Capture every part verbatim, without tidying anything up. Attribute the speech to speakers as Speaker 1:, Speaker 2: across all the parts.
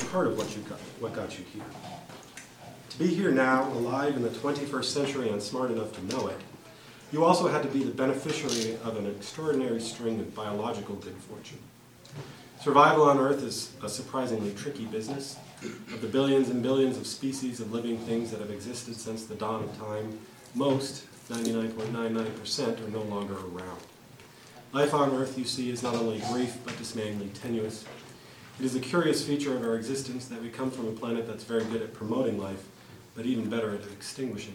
Speaker 1: part of what you got, what got you here. To be here now, alive in the twenty-first century and smart enough to know it, you also had to be the beneficiary of an extraordinary string of biological good fortune. Survival on Earth is a surprisingly tricky business. Of the billions and billions of species of living things that have existed since the dawn of time, most, ninety-nine point nine nine percent, are no longer around. Life on Earth, you see, is not only brief, but dismayingly tenuous. It is a curious feature of our existence that we come from a planet that's very good at promoting life, but even better at extinguishing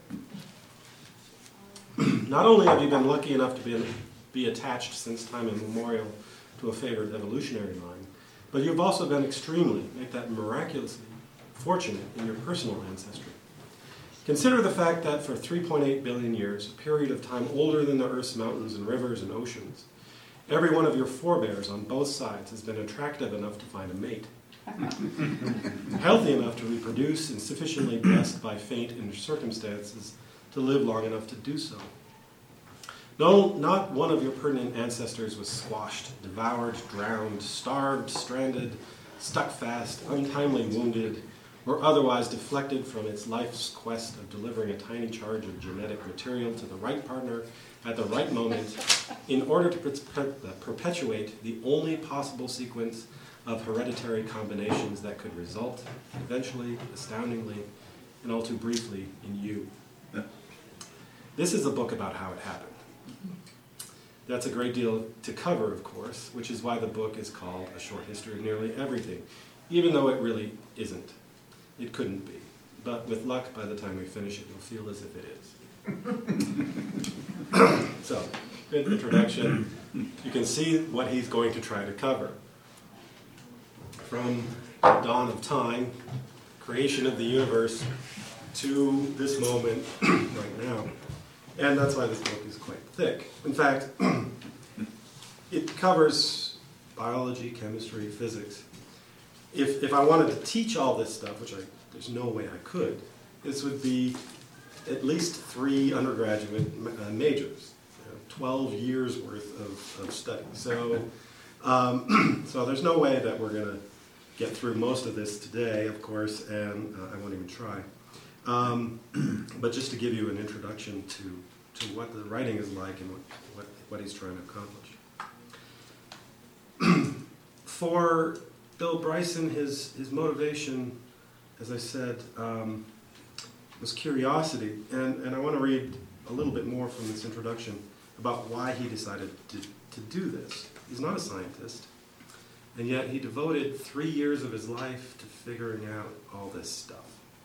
Speaker 1: it. Not only have you been lucky enough to be, be attached since time immemorial to a favored evolutionary line, but you've also been extremely, make that miraculously, fortunate in your personal ancestry. Consider the fact that for three point eight billion years, a period of time older than the Earth's mountains and rivers and oceans, every one of your forebears on both sides has been attractive enough to find a mate, healthy enough to reproduce, and sufficiently blessed by fate and circumstances to live long enough to do so. No, not one of your pertinent ancestors was squashed, devoured, drowned, starved, stranded, stuck fast, untimely wounded, or otherwise deflected from its life's quest of delivering a tiny charge of genetic material to the right partner at the right moment in order to per- perpetuate the only possible sequence of hereditary combinations that could result, eventually, astoundingly, and all too briefly, in you. This is a book about how it happened. That's a great deal to cover, of course, which is why the book is called A Short History of Nearly Everything, even though it really isn't. It couldn't be. But with luck, by the time we finish it, you'll feel as if it is. So, good introduction. You can see what he's going to try to cover. From the dawn of time, creation of the universe, to this moment right now. And that's why this book is quite thick. In fact, it covers biology, chemistry, physics. If if I wanted to teach all this stuff, which I, there's no way I could, this would be at least three undergraduate uh, majors, you know, twelve years worth of, of study. So, um, so there's no way that we're going to get through most of this today, of course, and uh, I won't even try. Um, but just to give you an introduction to, to what the writing is like and what, what, what he's trying to accomplish. For Bill Bryson, his, his motivation, as I said, um, was curiosity. And, and I want to read a little bit more from this introduction about why he decided to, to do this. He's not a scientist, and yet he devoted three years of his life to figuring out all this stuff.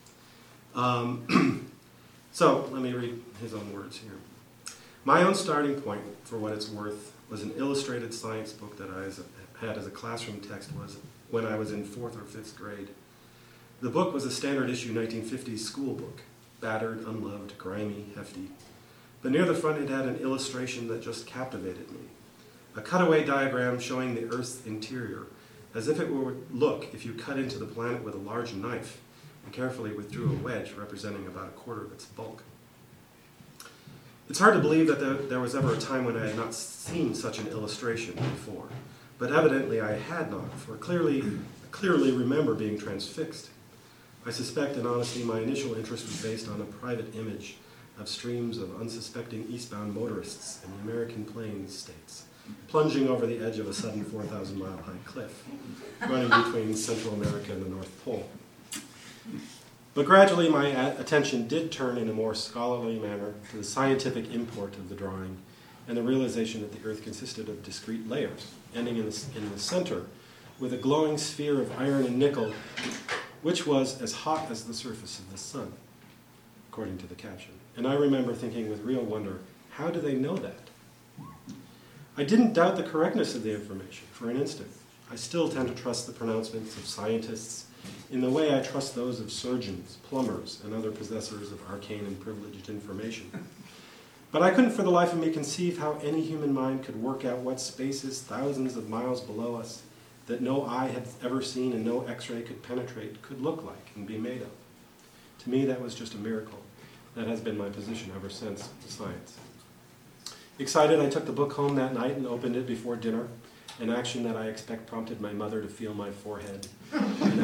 Speaker 1: Um, so, let me read his own words here. My own starting point, for what it's worth, was an illustrated science book that I had as a classroom text was when I was in fourth or fifth grade. The book was a standard issue nineteen fifties school book, battered, unloved, grimy, hefty. But near the front it had an illustration that just captivated me. A cutaway diagram showing the Earth's interior, as if it would look if you cut into the planet with a large knife and carefully withdrew a wedge representing about a quarter of its bulk. It's hard to believe that there, there was ever a time when I had not seen such an illustration before, but evidently I had not, for clearly, I clearly remember being transfixed. I suspect, in honesty, my initial interest was based on a private image of streams of unsuspecting eastbound motorists in the American Plains states, plunging over the edge of a sudden four thousand mile high cliff, running between Central America and the North Pole. But gradually my attention did turn in a more scholarly manner to the scientific import of the drawing and the realization that the Earth consisted of discrete layers, ending in the, in the center with a glowing sphere of iron and nickel, which was as hot as the surface of the sun, according to the caption. And I remember thinking with real wonder, how do they know that? I didn't doubt the correctness of the information for an instant. I still tend to trust the pronouncements of scientists in the way I trust those of surgeons, plumbers, and other possessors of arcane and privileged information. But I couldn't for the life of me conceive how any human mind could work out what spaces thousands of miles below us that no eye had ever seen and no x-ray could penetrate could look like and be made of. To me, that was just a miracle. That has been my position ever since science. Excited, I took the book home that night and opened it before dinner, an action that I expect prompted my mother to feel my forehead and ask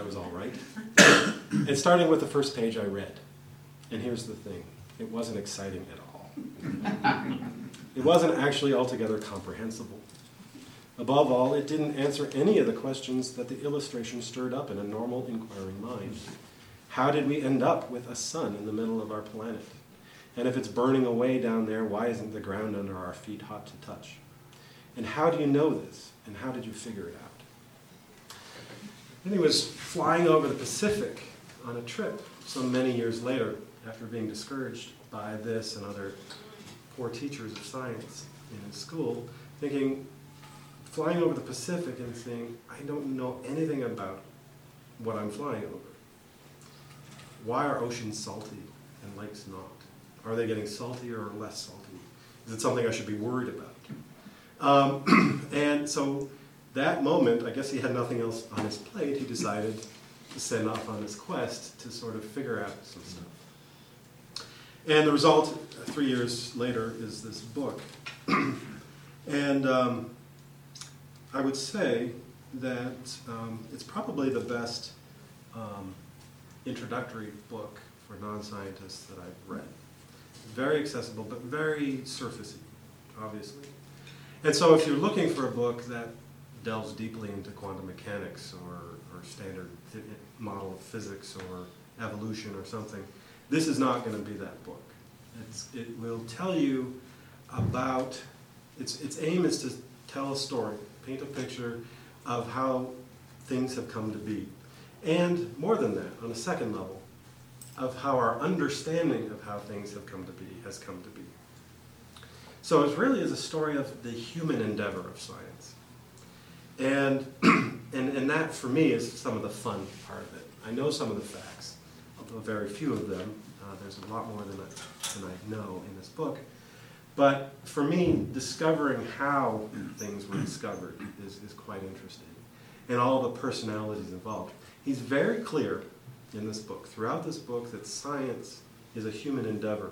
Speaker 1: I was all right. And starting with the first page I read. And here's the thing. It wasn't exciting at all. It wasn't actually altogether comprehensible. Above all, it didn't answer any of the questions that the illustration stirred up in a normal, inquiring mind. How did we end up with a sun in the middle of our planet? And if it's burning away down there, why isn't the ground under our feet hot to touch? And how do you know this? And how did you figure it out? Then he was flying over the Pacific on a trip some many years later, after being discouraged by this and other poor teachers of science in his school, thinking, flying over the Pacific and saying, I don't know anything about what I'm flying over. Why are oceans salty and lakes not? Are they getting saltier or less salty? Is it something I should be worried about? Um, and so that moment, I guess he had nothing else on his plate, he decided to send off on his quest to sort of figure out some stuff. And the result, three years later, is this book. And um, I would say that um, it's probably the best um, introductory book for non-scientists that I've read. Very accessible, but very surfacey, obviously. And so if you're looking for a book that delves deeply into quantum mechanics or, or standard model of physics or evolution or something, this is not going to be that book. It's, it will tell you about, its, its aim is to tell a story, paint a picture of how things have come to be. And more than that, on a second level, of how our understanding of how things have come to be has come to be. So it really is a story of the human endeavor of science. And, and, and that, for me, is some of the fun part of it. I know some of the facts, although very few of them. Uh, there's a lot more than I, than I know in this book. But for me, discovering how things were discovered is, is quite interesting. And all the personalities involved. He's very clear in this book, throughout this book, that science is a human endeavor.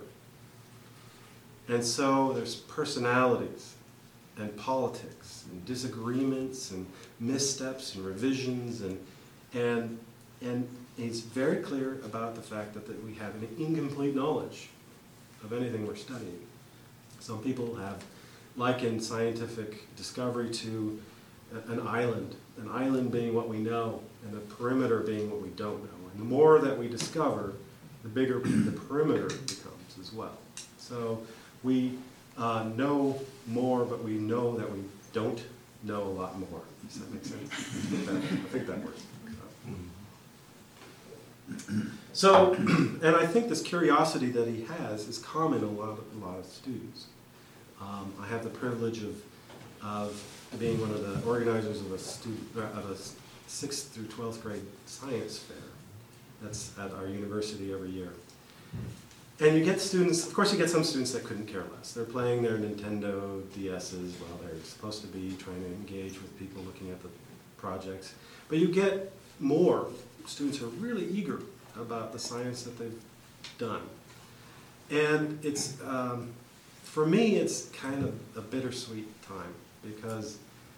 Speaker 1: And so there's personalities and politics and disagreements and missteps and revisions, and and and he's very clear about the fact that, that we have an incomplete knowledge of anything we're studying. Some people have likened scientific discovery to a, an island, an island being what we know, and the perimeter being what we don't know. And the more that we discover, the bigger the perimeter becomes as well. So we uh, know more, but we know that we don't know a lot more. Does that make sense? I think that, I think that works. So, and I think this curiosity that he has is common in a lot of, a lot of students. Um, I have the privilege of, of being one of the organizers of a student of a sixth through twelfth grade science fair. That's at our university every year. And you get students, of course you get some students that couldn't care less. They're playing their Nintendo D S's while they're supposed to be trying to engage with people looking at the projects. But you get more students who are really eager about the science that they've done. And it's, um, for me, it's kind of a bittersweet time because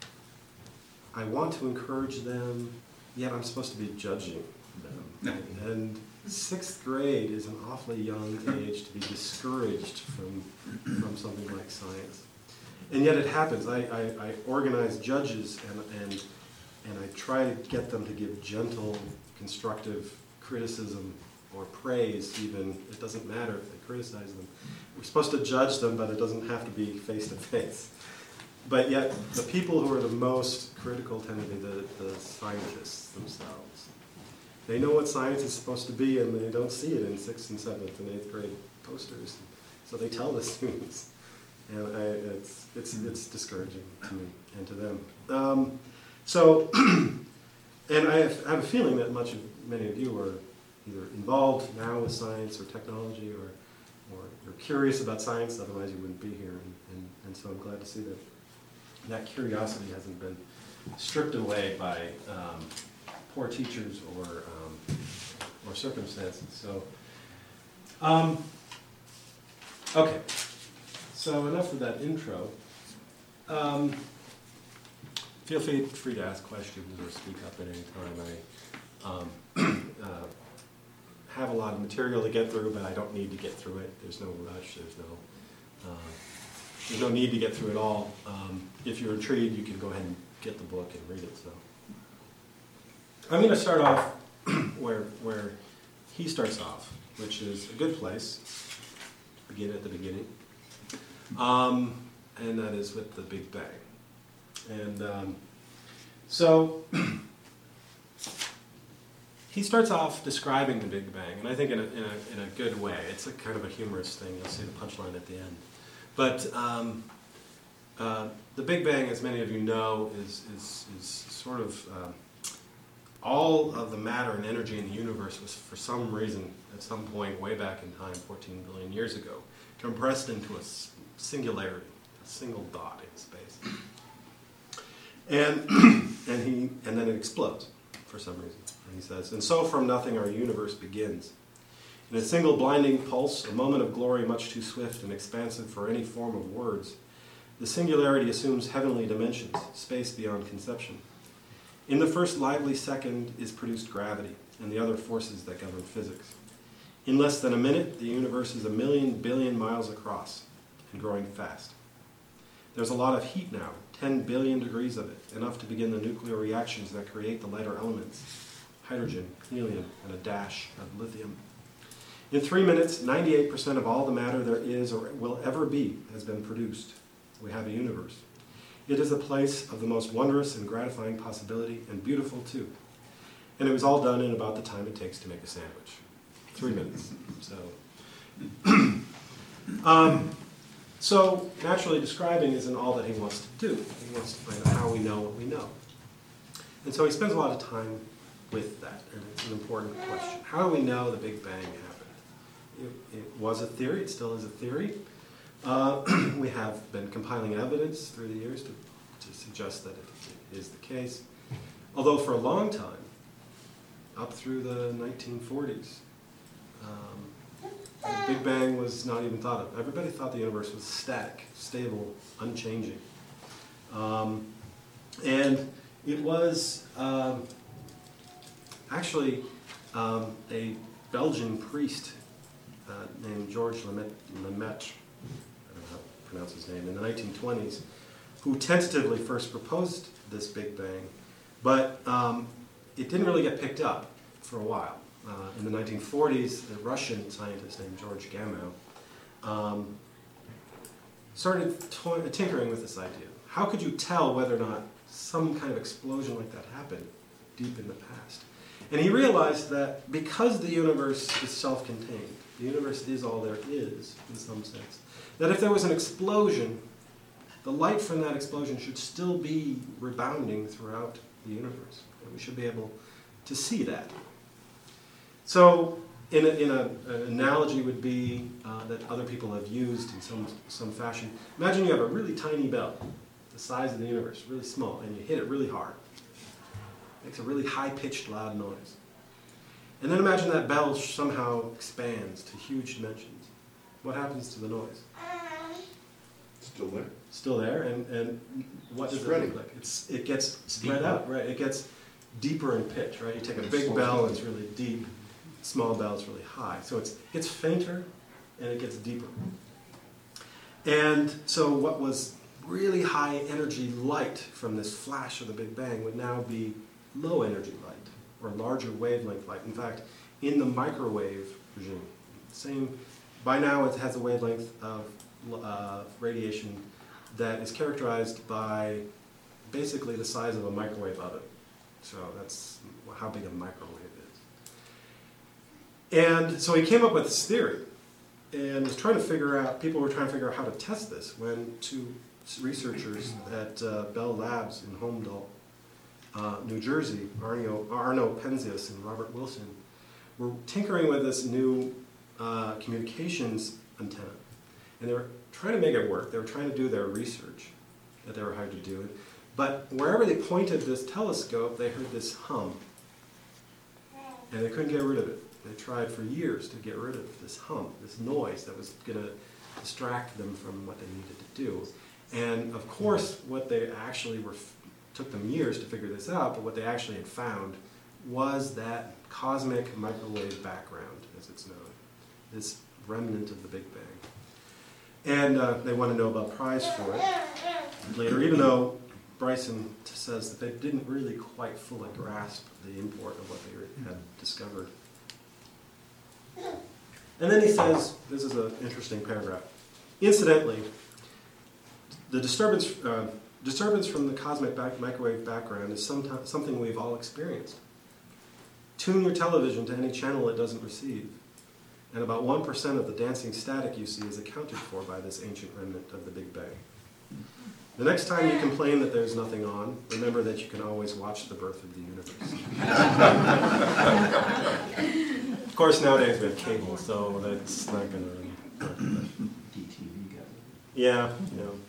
Speaker 1: I want to encourage them, yet I'm supposed to be judging them. And sixth grade is an awfully young age to be discouraged from, from something like science. And yet it happens. I, I, I organize judges and, and, and I try to get them to give gentle, constructive criticism or praise even. It doesn't matter if they criticize them. We're supposed to judge them, but it doesn't have to be face-to-face. But yet the people who are the most critical tend to be the, the scientists themselves. They know what science is supposed to be, and they don't see it in sixth and seventh and eighth grade posters. So they tell the students, and I, it's it's it's discouraging to me and to them. Um, so, and I have, I have a feeling that much of many of you are either involved now with science or technology, or or you're curious about science. Otherwise, you wouldn't be here. And, and, and so I'm glad to see that that curiosity hasn't been stripped away by um, poor teachers or um, or circumstances. So, um, okay. So enough of that intro. Um, feel free, free to ask questions or speak up at any time. I, um, have a lot of material to get through, but I don't need to get through it. There's no rush. There's no uh, there's no need to get through it all. Um, if you're intrigued, you can go ahead and get the book and read it. So I'm going to start off where where he starts off, which is a good place. Begin at the beginning, um, and that is with the Big Bang. And um, so he starts off describing the Big Bang, and I think in a, in a, in a good way. It's a kind of a humorous thing. You'll see the punchline at the end. But um, uh, the Big Bang, as many of you know, is, is, is sort of um, all of the matter and energy in the universe was, for some reason, at some point way back in time, fourteen billion years ago, compressed into a singularity, a single dot in space. And, and, he, and then it explodes for some reason. And he says, and so from nothing our universe begins. In a single blinding pulse, a moment of glory much too swift and expansive for any form of words, the singularity assumes heavenly dimensions, space beyond conception. In the first lively second is produced gravity and the other forces that govern physics. In less than a minute, the universe is a million billion miles across and growing fast. There's a lot of heat now, ten billion degrees of it, enough to begin the nuclear reactions that create the lighter elements, hydrogen, helium, and a dash of lithium. In three minutes, ninety-eight percent of all the matter there is or will ever be has been produced. We have a universe. It is a place of the most wondrous and gratifying possibility, and beautiful too. And it was all done in about the time it takes to make a sandwich. Three minutes. So, um, so naturally, describing isn't all that he wants to do. He wants to find out how we know what we know. And so he spends a lot of time with that, and it's an important question. How do we know the Big Bang happened? It, it was a theory. It still is a theory. Uh, we have been compiling evidence through the years to, to suggest that it, it is the case. Although for a long time, up through the nineteen forties, um, the Big Bang was not even thought of. Everybody thought the universe was static, stable, unchanging. Um, and it was um, actually um, a Belgian priest uh, named Georges Lemaitre, I don't know how to pronounce his name, in the nineteen twenties, who tentatively first proposed this Big Bang, but um, it didn't really get picked up for a while. Uh, in the nineteen forties, a Russian scientist named George Gamow um, started to- tinkering with this idea. How could you tell whether or not some kind of explosion like that happened deep in the past? And he realized that because the universe is self-contained, the universe is all there is, in some sense, that if there was an explosion, the light from that explosion should still be rebounding throughout the universe. And we should be able to see that. So, in, a, in a, an analogy would be uh, that other people have used in some, some fashion. Imagine you have a really tiny bell, the size of the universe, really small, and you hit it really hard. It makes a really high-pitched, loud noise. And then imagine that bell somehow expands to huge dimensions. What happens to the noise?
Speaker 2: Still there.
Speaker 1: Still there, and, and what does
Speaker 2: Spreading.
Speaker 1: it look like? It's, it gets spread out, right? It gets deeper in pitch, right? You take a big bell, it's really deep. Small bell is really high. So it's, it gets fainter, and it gets deeper. And so what was really high energy light from this flash of the Big Bang would now be low energy light, or larger wavelength light. In fact, in the microwave regime, same, by now it has a wavelength of uh, radiation that is characterized by basically the size of a microwave oven. So that's how big a microwave is. And so he came up with this theory and was trying to figure out, people were trying to figure out how to test this when two researchers at uh, Bell Labs in Holmdel, uh, New Jersey, Arno, Arno Penzias and Robert Wilson, were tinkering with this new uh, communications antenna. And they were trying to make it work. They were trying to do their research that they were hired to do. But wherever they pointed this telescope, they heard this hum. And they couldn't get rid of it. They tried for years to get rid of this hum, this noise that was going to distract them from what they needed to do. And of course, what they actually were, took them years to figure this out, but what they actually had found was that cosmic microwave background, as it's known, this remnant of the Big Bang. And uh, they want to know about prize for it later, even though Bryson says that they didn't really quite fully grasp the import of what they had discovered. And then he says, this is an interesting paragraph, incidentally, the disturbance, uh, disturbance from the cosmic back microwave background is sometime, something we've all experienced. Tune your television to any channel it doesn't receive, and about one percent of the dancing static you see is accounted for by this ancient remnant of the Big Bang. The next time you complain that there's nothing on, remember that you can always watch the birth of the universe. Of course, nowadays we have cable, so that's not going to really work.
Speaker 3: D T V guy.
Speaker 1: Yeah, you know.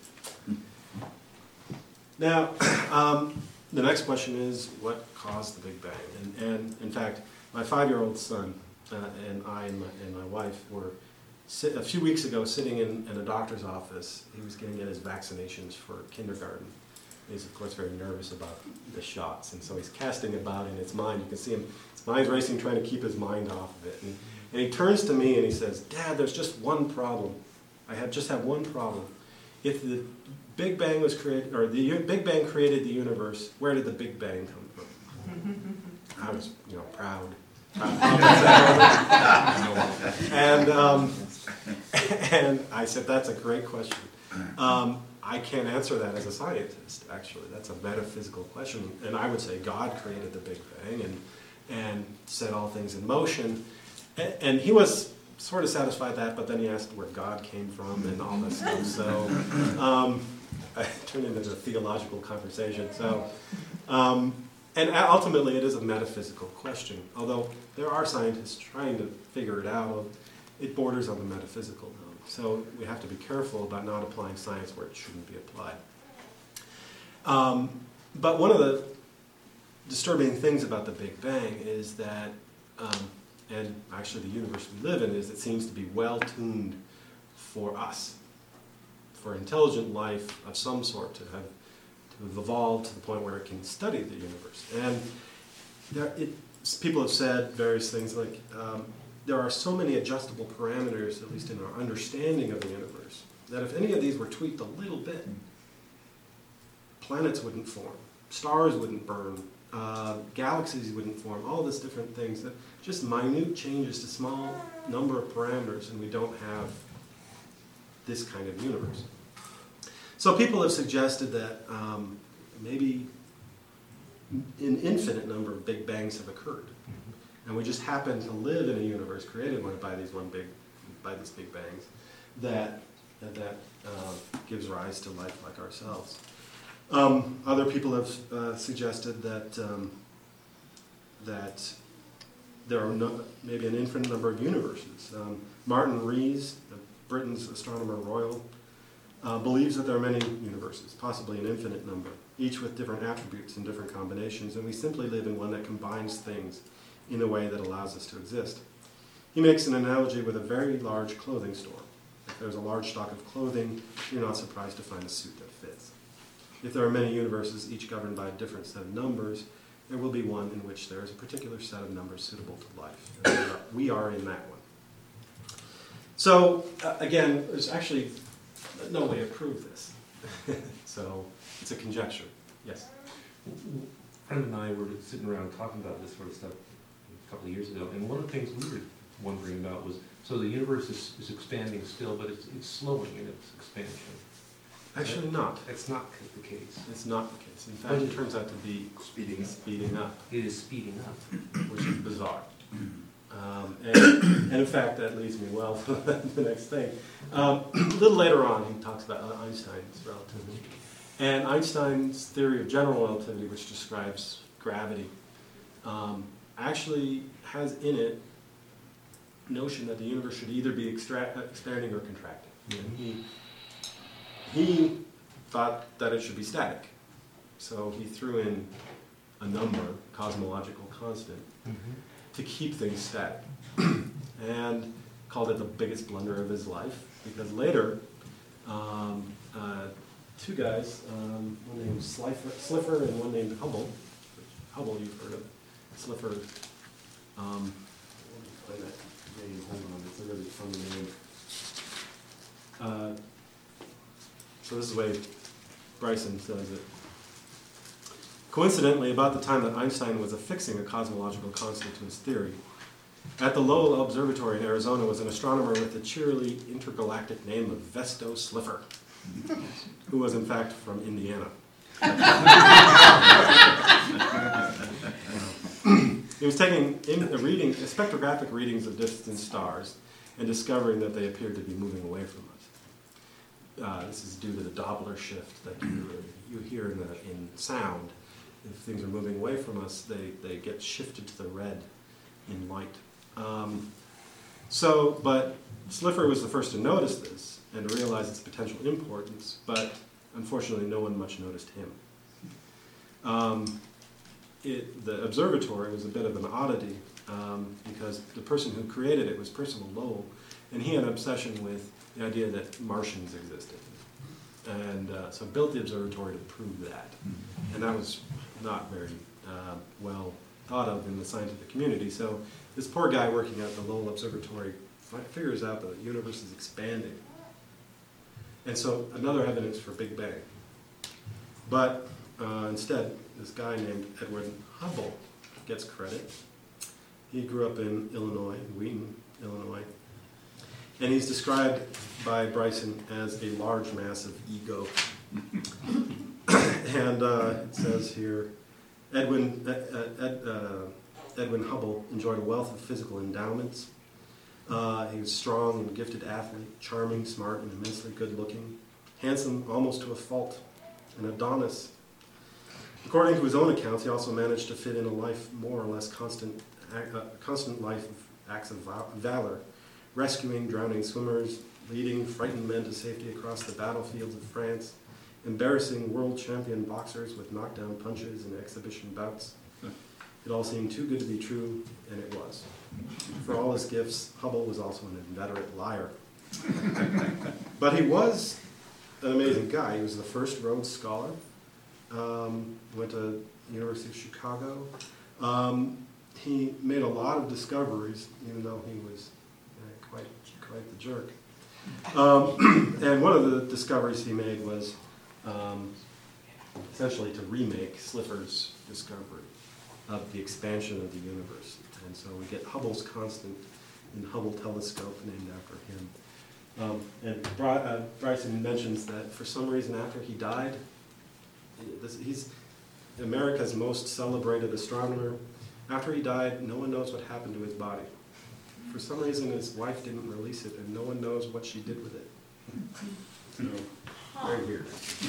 Speaker 1: Now, um, the next question is, what caused the Big Bang? And, and in fact, my five-year-old son uh, and I and my, and my wife were sit, a few weeks ago sitting in, in a doctor's office. He was getting his vaccinations for kindergarten. He's, of course, very nervous about the shots, and so he's casting about in his mind. You can see him, his mind's racing, trying to keep his mind off of it. And, and he turns to me and he says, "Dad, there's just one problem. I have just have one problem. If the Big Bang was created, or the Big Bang created the universe, where did the Big Bang come from?" I was, you know, proud. proud and um, and I said, "That's a great question. Um, I can't answer that as a scientist. Actually, that's a metaphysical question." And I would say God created the Big Bang and and set all things in motion. And, and he was sort of satisfied with that, but then he asked where God came from and all this stuff. So um, I turned into a theological conversation. So, um, and ultimately, it is a metaphysical question. Although there are scientists trying to figure it out, it borders on the metaphysical now. So we have to be careful about not applying science where it shouldn't be applied. Um, but one of the disturbing things about the Big Bang is that um, and actually the universe we live in is it seems to be well-tuned for us, for intelligent life of some sort to have to have evolved to the point where it can study the universe. And there, it, people have said various things like um, there are so many adjustable parameters, at least in our understanding of the universe, that if any of these were tweaked a little bit, planets wouldn't form, stars wouldn't burn, uh, galaxies wouldn't form, all these different things, that just minute changes to small number of parameters, and we don't have this kind of universe. So people have suggested that um, maybe an infinite number of Big Bangs have occurred, and we just happen to live in a universe created by these one big, by these Big Bangs, that that, that uh, gives rise to life like ourselves. Um, other people have uh, suggested that um, that there are no, maybe an infinite number of universes. Um, Martin Rees, Britain's astronomer royal, uh, believes that there are many universes, possibly an infinite number, each with different attributes and different combinations, and we simply live in one that combines things in a way that allows us to exist. He makes an analogy with a very large clothing store. If there's a large stock of clothing, you're not surprised to find a suit that fits. If there are many universes, each governed by a different set of numbers, there will be one in which there is a particular set of numbers suitable to life. And we are, we are in that one. So, uh, again, there's actually no way to prove this. So, it's a conjecture. Yes?
Speaker 3: A friend and I were sitting around talking about this sort of stuff a couple of years ago, and one of the things we were wondering about was, so the universe is, is expanding still, but it's, it's slowing in its expansion.
Speaker 1: Actually not.
Speaker 3: That's not the case.
Speaker 1: It's not the case. In fact, it turns out to be
Speaker 2: Speeding up.
Speaker 1: speeding up,
Speaker 3: It is speeding up.
Speaker 1: which is bizarre. Um, and, and in fact, that leads me well to the next thing. Um, a little later on, he talks about Einstein's relativity. And Einstein's theory of general relativity, which describes gravity, um, actually has in it notion that the universe should either be extra- expanding or contracting. And he, he thought that it should be static. So he threw in a number, cosmological constant,
Speaker 3: Mm-hmm.
Speaker 1: to keep things static, and called it the biggest blunder of his life, because later, um, uh, two guys, um, one named Slipher, Slipher and one named Hubble, which Hubble you've heard of, Slipher. Um, let me find that name. Hold on, it's a really funny name. Uh, so this is the way Bryson says it. Coincidentally, about the time that Einstein was affixing a cosmological constant to his theory, at the Lowell Observatory in Arizona was an astronomer with the cheerily intergalactic name of Vesto Slipher, who was in fact from Indiana. He was taking in, uh, reading, spectrographic readings of distant stars and discovering that they appeared to be moving away from us. Uh, this is due to the Doppler shift that you, you hear in, the, in sound. If things are moving away from us, they, they get shifted to the red in light. Um, so, but Slipher was the first to notice this and to realize its potential importance, but unfortunately no one much noticed him. Um, it, the observatory was a bit of an oddity um, because the person who created it was Percival Lowell, and he had an obsession with the idea that Martians existed. And uh, so built the observatory to prove that. And that was not very uh, well thought of in the scientific community. So this poor guy working at the Lowell Observatory fi- figures out that the universe is expanding. And so another evidence for Big Bang. But uh, instead, this guy named Edwin Hubble gets credit. He grew up in Illinois, Wheaton, Illinois. And he's described by Bryson as a large, massive ego. And uh, it says here, Edwin, uh, Ed, uh, Edwin Hubble enjoyed a wealth of physical endowments. Uh, he was a strong and gifted athlete, charming, smart, and immensely good-looking, handsome almost to a fault, an Adonis. According to his own accounts, he also managed to fit in a life more or less constant, a constant life of acts of valor, rescuing drowning swimmers, leading frightened men to safety across the battlefields of France, embarrassing world champion boxers with knockdown punches and exhibition bouts. It all seemed too good to be true, and it was. For all his gifts, Hubble was also an inveterate liar. But he was an amazing guy. He was the first Rhodes Scholar. Um, went to the University of Chicago. Um, he made a lot of discoveries, even though he was uh, quite, quite the jerk. Um, and one of the discoveries he made was um, essentially to remake Slipher's discovery of the expansion of the universe. And so we get Hubble's constant in the Hubble telescope named after him. Um, and Bry uh, Bryson mentions that for some reason after he died, this, he's America's most celebrated astronomer. After he died, no one knows what happened to his body. For some reason, his wife didn't release it, and no one knows what she did with it. So, very weird.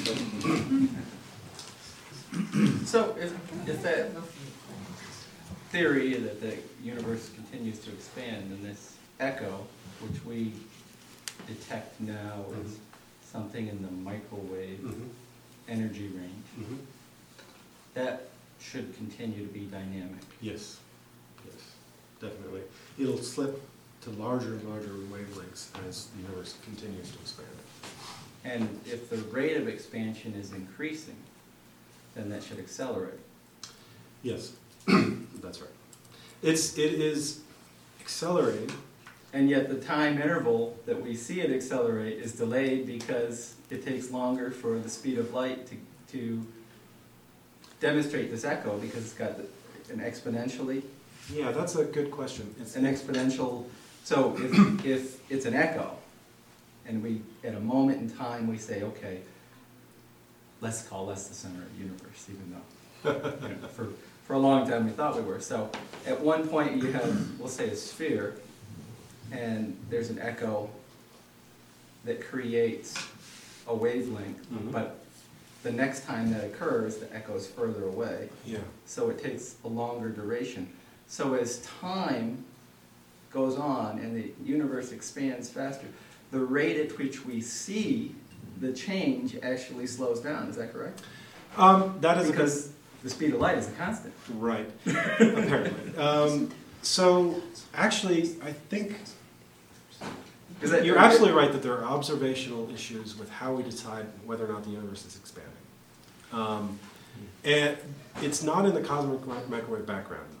Speaker 4: So, if, if that theory that the universe continues to expand, and this echo, which we detect now as mm-hmm. something in the microwave mm-hmm. energy range, mm-hmm. that should continue to be dynamic.
Speaker 1: Yes, yes, definitely. It'll slip to larger and larger wavelengths as the universe continues to expand.
Speaker 4: And if the rate of expansion is increasing, then that should accelerate.
Speaker 1: Yes, that's right. It's, it is accelerating.
Speaker 4: And yet the time interval that we see it accelerate is delayed because it takes longer for the speed of light to, to demonstrate this echo, because it's got an exponentially.
Speaker 1: Yeah, that's a good question.
Speaker 4: It's an exponential. So if, if it's an echo, and we, at a moment in time, we say, okay, let's call us the center of the universe, even though you know, for, for a long time we thought we were. So at one point you have, we'll say, a sphere, and there's an echo that creates a wavelength, mm-hmm. but the next time that occurs, the echo is further away.
Speaker 1: Yeah.
Speaker 4: So it takes a longer duration. So as time goes on and the universe expands faster, the rate at which we see the change actually slows down. Is that correct?
Speaker 1: Um, that is
Speaker 4: because the speed of light is a constant.
Speaker 1: Right. Apparently. Um, so actually, I think
Speaker 4: Is that,
Speaker 1: you're absolutely right that there are observational issues with how we decide whether or not the universe is expanding. Um, and it's not in the cosmic microwave background.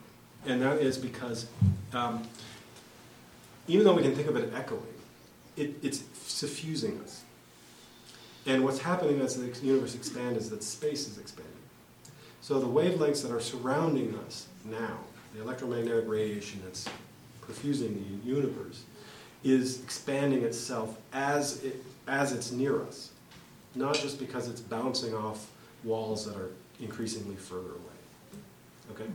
Speaker 1: And that is because um, even though we can think of it echoing, it, it's suffusing us. And what's happening as the universe expands is that space is expanding. So the wavelengths that are surrounding us now, the electromagnetic radiation that's perfusing the universe, is expanding itself as it as it's near us, not just because it's bouncing off walls that are increasingly further away. Okay?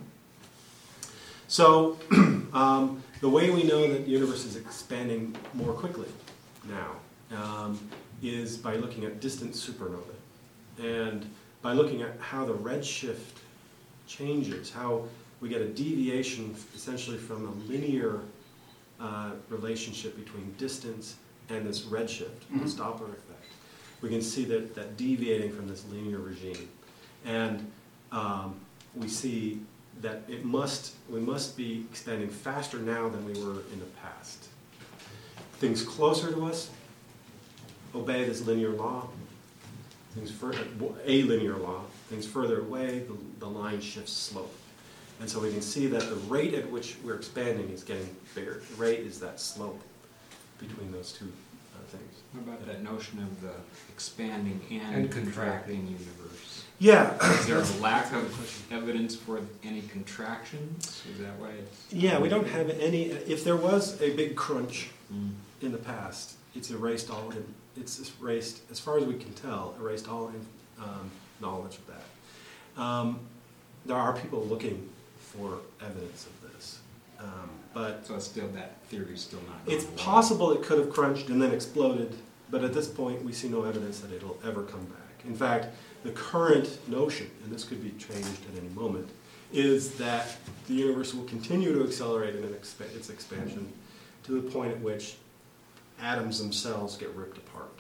Speaker 1: So um, the way we know that the universe is expanding more quickly now um, is by looking at distant supernovae. And by looking at how the redshift changes, how we get a deviation essentially from a linear uh, relationship between distance and this redshift, mm-hmm. this Doppler effect. We can see that, that deviating from this linear regime. And um, we see that it must, we must be expanding faster now than we were in the past. Things closer to us obey this linear law. Things further, a linear law. Things further away, the, the line shifts slope. And so we can see that the rate at which we're expanding is getting bigger. The rate is that slope between those two uh, things.
Speaker 5: What about that notion of the expanding and,
Speaker 3: And
Speaker 5: contracting universe?
Speaker 1: Yeah.
Speaker 5: Is there a lack of evidence for any contractions? Is that why it's...
Speaker 1: Yeah, we don't have any. If there was a big crunch
Speaker 5: Mm.
Speaker 1: in the past, it's erased all. In, it's erased, as far as we can tell, erased all in, um, knowledge of that. Um, there are people looking for evidence of this, um, but
Speaker 5: So it's still, that theory is still not...
Speaker 1: it's possible it could have crunched and then exploded. But at this point, we see no evidence that it'll ever come back. In fact, the current notion, and this could be changed at any moment, is that the universe will continue to accelerate in exp- its expansion to the point at which atoms themselves get ripped apart.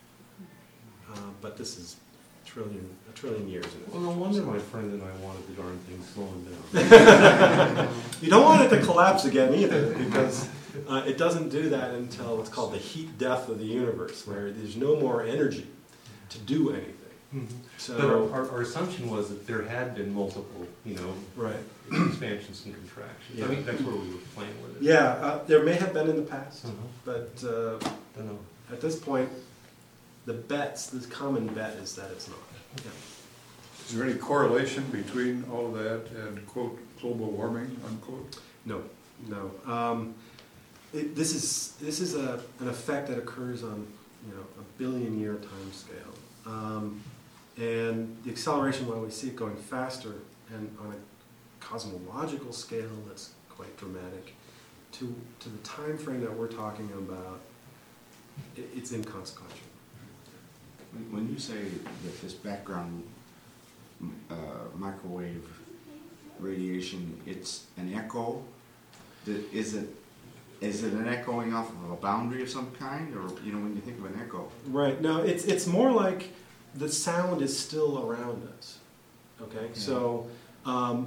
Speaker 1: Uh, but this is trillion, a trillion years in it.
Speaker 3: Well, no wonder my friend and I wanted the darn thing slowing down.
Speaker 1: You don't want it to collapse again either, because uh, it doesn't do that until what's called the heat death of the universe, where there's no more energy to do anything.
Speaker 3: Mm-hmm.
Speaker 1: So,
Speaker 3: But our, our, our assumption was that there had been multiple, you know,
Speaker 1: right.
Speaker 3: expansions and contractions.
Speaker 1: Yeah.
Speaker 3: I think that's where we were playing with it.
Speaker 1: Yeah, uh, there may have been in the past,
Speaker 3: Uh-huh.
Speaker 1: but uh,
Speaker 3: Don't know.
Speaker 1: at this point, the bets, this common bet is that it's not. Yeah.
Speaker 2: Is there any correlation between all that and, quote, global warming, unquote?
Speaker 1: No, no. Um, it, this is this is a, an effect that occurs on you know a billion year time scale, um, and the acceleration, while we see it going faster and on a cosmological scale that's quite dramatic, to to the time frame that we're talking about, it, it's inconsequential.
Speaker 6: When- When you say that this background uh, microwave radiation, it's an echo, th- is it is it an echoing off of a boundary of some kind, or you know when you think of an echo?
Speaker 1: Right. No, it's it's more like the sound is still around us. Okay,
Speaker 6: Yeah.
Speaker 1: so um,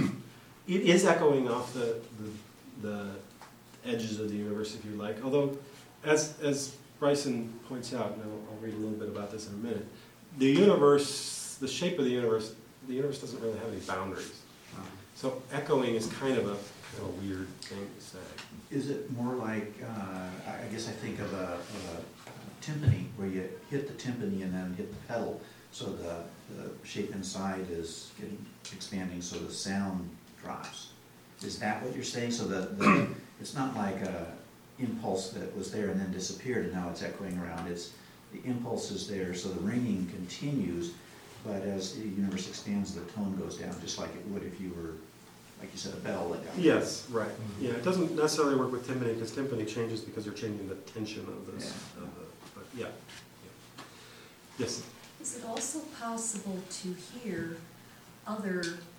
Speaker 1: it is echoing off the, the the edges of the universe, if you like. Although, as as Bryson points out, and I'll, I'll read a little bit about this in a minute, the universe, the shape of the universe, the universe doesn't really have any boundaries.
Speaker 6: Uh,
Speaker 1: So echoing is kind of a kind of a weird thing to say.
Speaker 7: Is it more like, uh, I guess I think of a, of a timpani, where you hit the timpani and then hit the pedal, so the, the shape inside is getting expanding, so the sound drops. Is that what you're saying? So the, the it's not like a impulse that was there and then disappeared and now it's echoing around. It's the impulse is there, so the ringing continues, but as the universe expands, the tone goes down, just like it would if you were, like you said, a bell let down.
Speaker 1: Yes, right. Yeah, it doesn't necessarily work with timpani, because timpani changes because you're changing the tension of this.
Speaker 7: Yeah.
Speaker 1: Of the, but yeah. yeah. Yes.
Speaker 8: Is it also possible to hear other,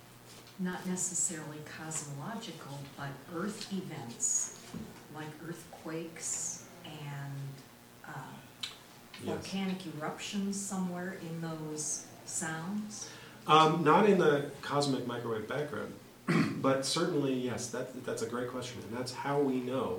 Speaker 8: not necessarily cosmological, but earth events, like earthquakes and uh,
Speaker 1: Yes.
Speaker 8: volcanic eruptions somewhere in those sounds?
Speaker 1: Um, not in the cosmic microwave background, but certainly yes. That that's a great question, and that's how we know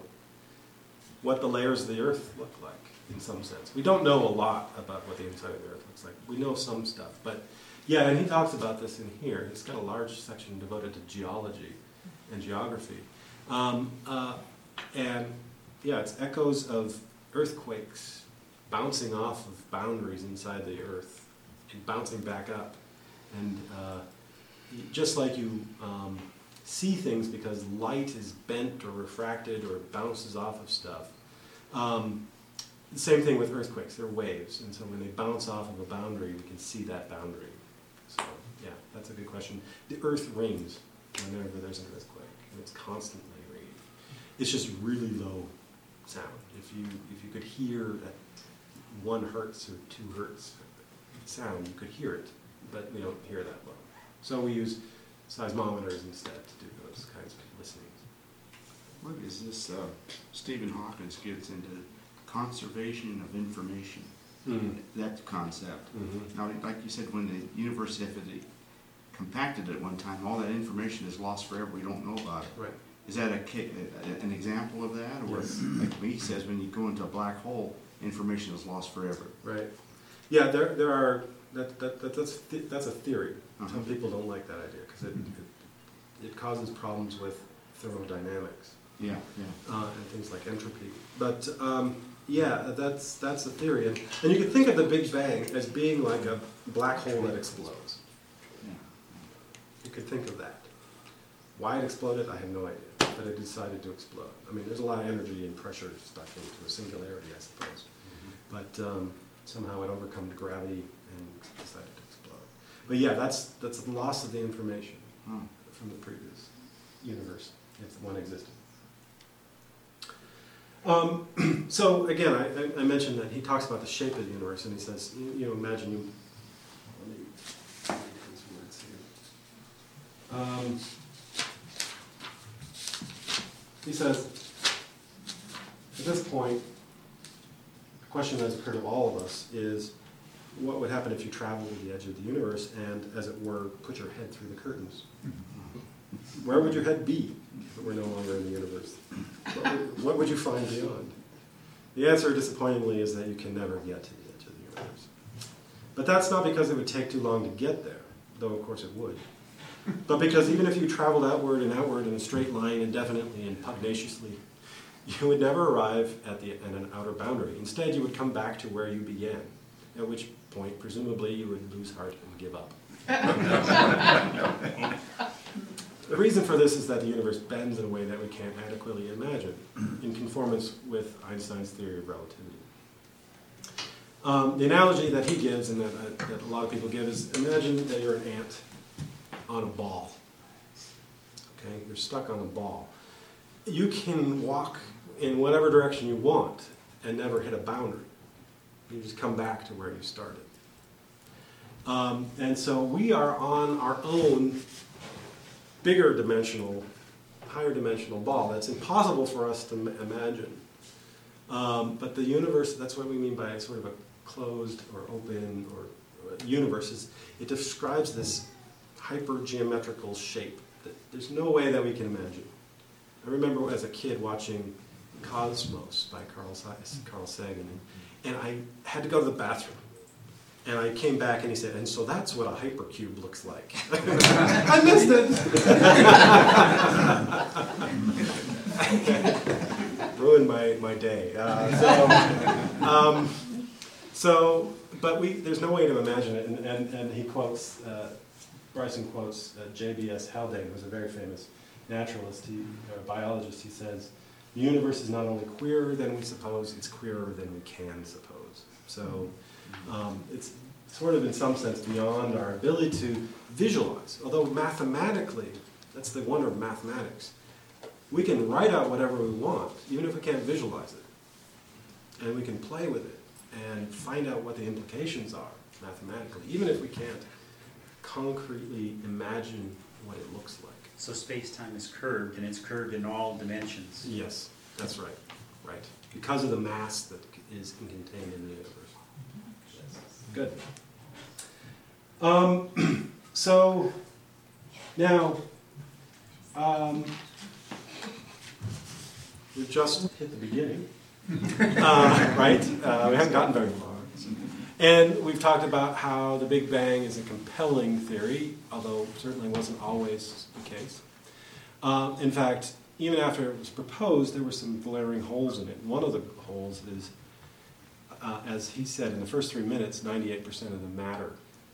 Speaker 1: what the layers of the Earth look like. In some sense, we don't know a lot about what the inside of the Earth looks like. We know some stuff, but yeah, and he talks about this in here. He's got a large section devoted to geology, and geography. Um, uh, and yeah, it's echoes of earthquakes bouncing off of boundaries inside the earth and bouncing back up. And uh, just like you um, see things because light is bent or refracted or bounces off of stuff, um, the same thing with earthquakes. They're waves, and so when they bounce off of a boundary, we can see that boundary. So yeah, that's a good question. The earth rings whenever there's an earthquake, and it's constantly ringing. It's just really low sound. If you if you could hear at one hertz or two hertz sound, you could hear it, but we don't hear that low. So we use seismometers instead to do those kinds of listenings.
Speaker 6: What is this? Uh, Stephen Hawkins gets into conservation of information.
Speaker 1: Mm.
Speaker 6: That concept.
Speaker 1: Mm-hmm.
Speaker 6: Now, like you said, when the universe, if it compacted at one time, all that information is lost forever. We don't know about it.
Speaker 1: Right.
Speaker 6: Is that a, ca- a- an example of that? Or,
Speaker 1: Yes.
Speaker 6: like he says, when you go into a black hole, information is lost forever.
Speaker 1: Right. Yeah, there there are, that, that, that that's th- that's a theory.
Speaker 6: Uh-huh.
Speaker 1: Some people don't like that idea because it, it, it causes problems with thermodynamics
Speaker 6: Yeah, yeah.
Speaker 1: uh, and things like entropy. But um, yeah, that's that's a theory. And, and you could think of the Big Bang as being like a black hole that explodes.
Speaker 6: yeah.
Speaker 1: You could think of that. Why it exploded, I have no idea. But it decided to explode. I mean, there's a lot of energy and pressure stuck into a singularity, I suppose. But um, somehow it overcome gravity and decided to explode. But yeah, that's that's the loss of the information
Speaker 6: Huh.
Speaker 1: from the previous universe, if one existed. Um, so again, I, I- I mentioned that he talks about the shape of the universe, and he says, you, you know, imagine you. Let me read his words here. Um, he says, at this point, the question that's occurred of all of us is, what would happen if you traveled to the edge of the universe and, as it were, put your head through the curtains? Where would your head be if it were no longer in the universe? What would, what would you find beyond? The answer, disappointingly, is that you can never get to the edge of the universe. But that's not because it would take too long to get there, though of course it would. But because even if you traveled outward and outward in a straight line indefinitely and pugnaciously, you would never arrive at, the, at an outer boundary. Instead, you would come back to where you began, at which point, presumably, you would lose heart and give up. The reason for this is that the universe bends in a way that we can't adequately imagine, in conformance with Einstein's theory of relativity. Um, the analogy that he gives, and that, uh, that a lot of people give, is imagine that you're an ant on a ball. Okay, you're stuck on a ball. You can walk in whatever direction you want and never hit a boundary. You just come back to where you started. Um, and so we are on our own bigger dimensional, higher dimensional ball. That's impossible for us to m- imagine. Um, but the universe, that's what we mean by sort of a closed or open or, or universe. Is, it describes this hyper-geometrical shape that there's no way that we can imagine. I remember as a kid watching Cosmos by Carl, Carl Sagan, and, and I had to go to the bathroom. And I came back and he said, and so that's what a hypercube looks like. I missed it! Ruined my, my day. Uh, so, um, so, but we, there's no way to imagine it. And, and, and he quotes, uh, Bryson quotes uh, J B S Haldane, who's a very famous naturalist, he, or biologist. He says, the universe is not only queerer than we suppose, it's queerer than we can suppose. So um, it's sort of in some sense beyond our ability to visualize. Although mathematically, that's the wonder of mathematics, we can write out whatever we want, even if we can't visualize it. And we can play with it and find out what the implications are mathematically, even if we can't concretely imagine what it looks like.
Speaker 9: So space-time is curved, and it's curved in all dimensions.
Speaker 1: Yes, that's right. Right. Because of the mass that is contained in the universe. Good. Um, so, now, um, we've just hit the beginning, uh, right? Uh, we haven't gotten very far. And we've talked about how the Big Bang is a compelling theory, although certainly wasn't always the case. Uh, in fact, even after it was proposed, there were some glaring holes in it. One of the holes is, uh, as he said, in the first three minutes, ninety-eight percent of the matter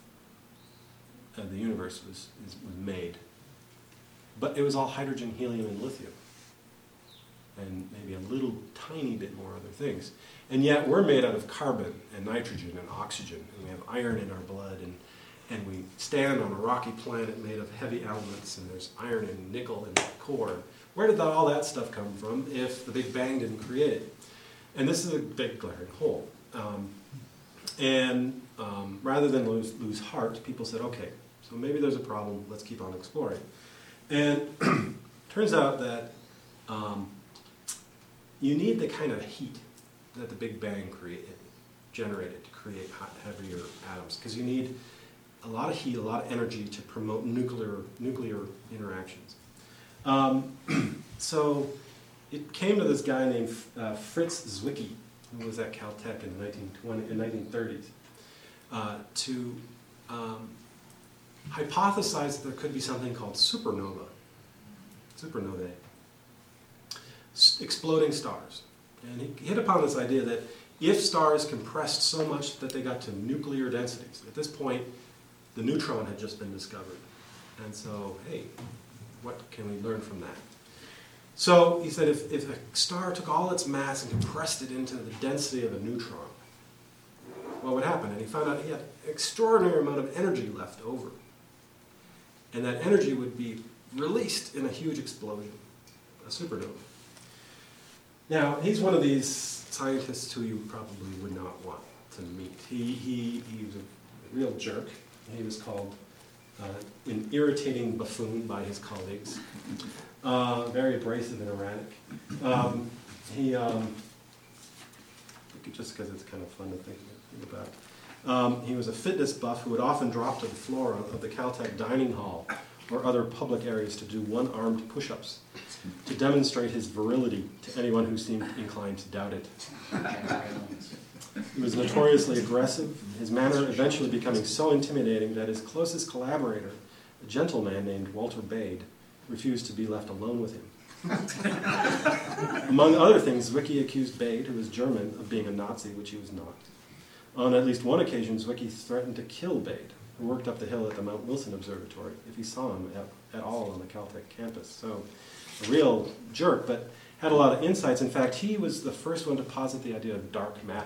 Speaker 1: of the universe was, is, was made. But it was all hydrogen, helium, and lithium. And maybe a little tiny bit more other things. And yet we're made out of carbon and nitrogen and oxygen, and we have iron in our blood, and, and we stand on a rocky planet made of heavy elements, and there's iron and nickel in the core. Where did that, all that stuff come from if the Big Bang didn't create it? And this is a big glaring hole. Um, and um, rather than lose, lose heart, people said, okay, so maybe there's a problem, let's keep on exploring. And turns out that um, you need the kind of heat that the Big Bang created, generated to create hot, heavier atoms, because you need a lot of heat, a lot of energy to promote nuclear, nuclear interactions. Um, so it came to this guy named uh, Fritz Zwicky, who was at Caltech in the nineteen twenties, in nineteen thirties, uh, to um, hypothesize that there could be something called supernova, supernovae, S- exploding stars. And he hit upon this idea that if stars compressed so much that they got to nuclear densities, at this point, the neutron had just been discovered. And so, hey, what can we learn from that? So he said if, if a star took all its mass and compressed it into the density of a neutron, what would happen? And he found out he had an extraordinary amount of energy left over. And that energy would be released in a huge explosion, a supernova. Now, he's one of these scientists who you probably would not want to meet. He, he, he was a real jerk. He was called uh, an irritating buffoon by his colleagues. Uh, very abrasive and erratic. Um, he, um, just because it's kind of fun to think, think about. Um, he was a fitness buff who would often drop to the floor of the Caltech dining hall or other public areas to do one-armed push-ups to demonstrate his virility to anyone who seemed inclined to doubt it. He was notoriously aggressive, his manner eventually becoming so intimidating that his closest collaborator, a gentleman named Walter Bade, refused to be left alone with him. Among other things, Zwicky accused Bade, who was German, of being a Nazi, which he was not. On at least one occasion, Zwicky threatened to kill Bade, who worked up the hill at the Mount Wilson Observatory, if he saw him at, at all on the Caltech campus. So, a real jerk, but had a lot of insights. In fact, he was the first one to posit the idea of dark matter.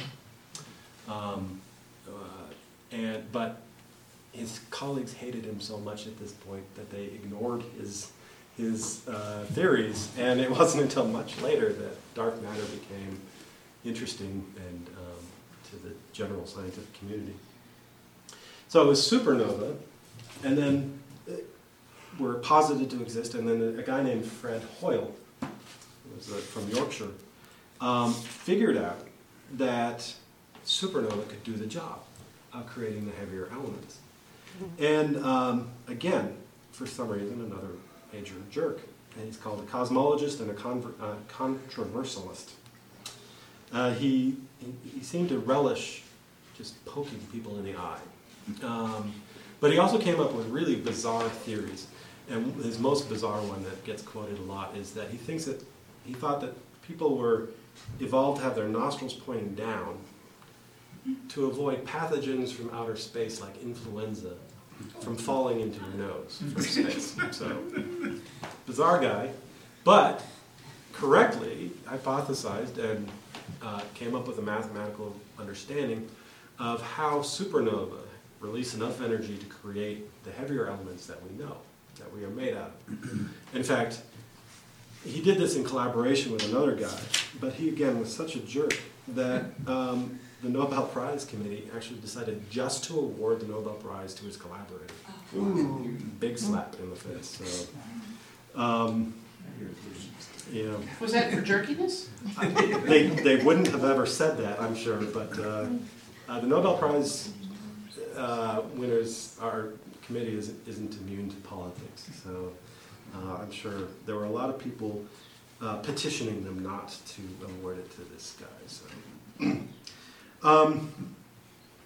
Speaker 1: Um, uh, and but his colleagues hated him so much at this point that they ignored his his uh, theories, and it wasn't until much later that dark matter became interesting and um, to the general scientific community. So it was supernova, and then were posited to exist, and then a guy named Fred Hoyle, who was uh, from Yorkshire, um, figured out that supernova could do the job of creating the heavier elements. And um, again, for some reason, another major jerk. And he's called a cosmologist and a conver- uh, controversialist. Uh, he, he he seemed to relish just poking people in the eye. Um, but he also came up with really bizarre theories. And his most bizarre one that gets quoted a lot is that he thinks that he thought that people were evolved to have their nostrils pointing down to avoid pathogens from outer space like influenza from falling into your nose from space. So, bizarre guy, but correctly hypothesized and uh, came up with a mathematical understanding of how supernova release enough energy to create the heavier elements that we know, that we are made out of. In fact, he did this in collaboration with another guy, but he again was such a jerk that um, the Nobel Prize Committee actually decided just to award the Nobel Prize to his collaborator. Ooh. Big slap in the face. So, um, you know,
Speaker 10: was that for jerkiness?
Speaker 1: they they wouldn't have ever said that, I'm sure, but uh, uh, the Nobel Prize uh, winners, our committee isn't, isn't immune to politics. So uh, I'm sure there were a lot of people uh, petitioning them not to award it to this guy. So. Um,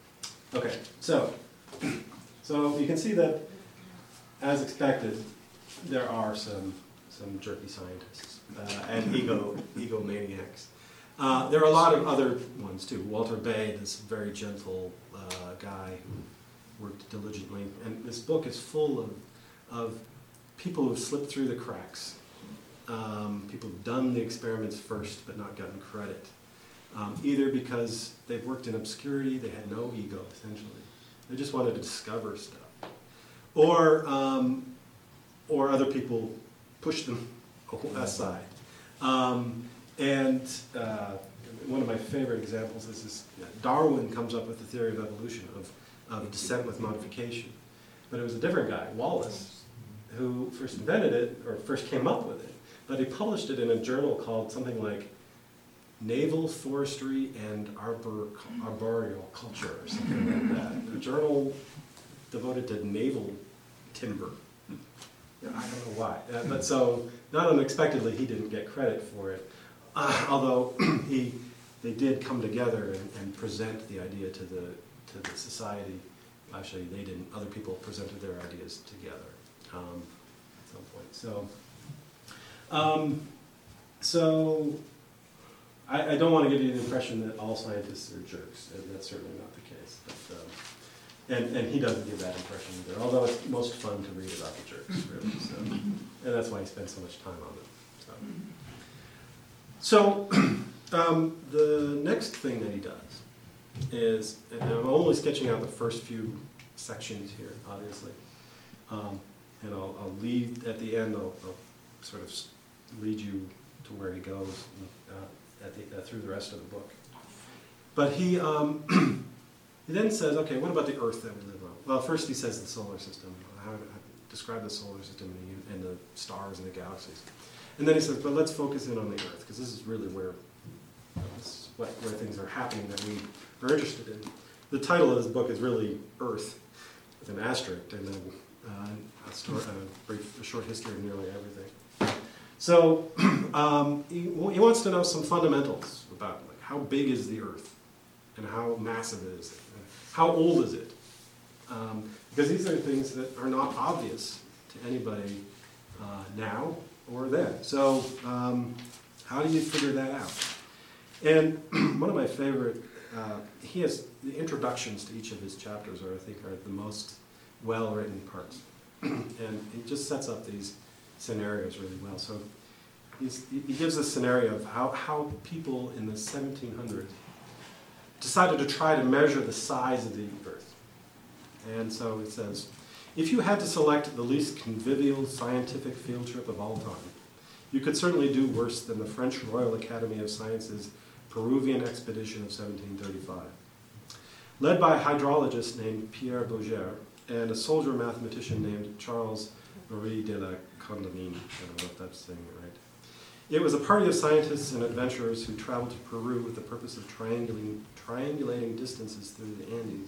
Speaker 1: okay, so so you can see that, as expected, there are some some jerky scientists uh, and ego egomaniacs. Uh, there are a lot of other ones too. Walter Bay, this very gentle uh, guy who worked diligently, and this book is full of of people who've slipped through the cracks. Um, people who've done the experiments first but not gotten credit. Um, either because they've worked in obscurity, they had no ego, essentially. They just wanted to discover stuff. Or, um, or other people pushed them aside. Um, and uh, one of my favorite examples is this, Darwin comes up with the theory of evolution, of, of descent with modification. But it was a different guy, Wallace, who first invented it, or first came up with it. But he published it in a journal called something like Naval Forestry and Arbor, Arboreal Culture, or something like that. A journal devoted to naval timber. Yeah, I don't know why. Uh, but so, not unexpectedly, he didn't get credit for it. Uh, although he, they did come together and, and present the idea to the, to the society. Actually, they didn't. Other people presented their ideas together um, at some point. So, um, so I, I don't want to give you the impression that all scientists are jerks, and that's certainly not the case. But, um, and, and he doesn't give that impression either, although it's most fun to read about the jerks, really. So, and that's why he spends so much time on them. So, so um, the next thing that he does is, and I'm only sketching out the first few sections here, obviously, um, and I'll, I'll leave at the end. I'll, I'll sort of lead you to where he goes uh, at the, uh, through the rest of the book. But he um, he then says, okay, what about the Earth that we live on? Well, first he says the solar system. How to describe the solar system and the, and the stars and the galaxies. And then he says, but let's focus in on the Earth, because this is really where, uh, this is what, where things are happening that we are interested in. The title of this book is really Earth, with an asterisk, and then uh, a, story, a, brief, a short history of nearly everything. So um, he, he wants to know some fundamentals about like how big is the Earth, and how massive is it, and how old is it? Um, because these are things that are not obvious to anybody uh, now or then. So um, how do you figure that out? And one of my favorite, uh, he has the introductions to each of his chapters are, I think, are the most well-written parts. And he just sets up these scenarios really well. So he's, he gives a scenario of how, how people in the seventeen hundreds decided to try to measure the size of the Earth. And so it says, if you had to select the least convivial scientific field trip of all time, you could certainly do worse than the French Royal Academy of Sciences Peruvian expedition of seventeen thirty-five. Led by a hydrologist named Pierre Bouguer and a soldier mathematician named Charles Marie de la Condamine, I don't know if that's saying it right. It was a party of scientists and adventurers who traveled to Peru with the purpose of triangulating, triangulating distances through the Andes.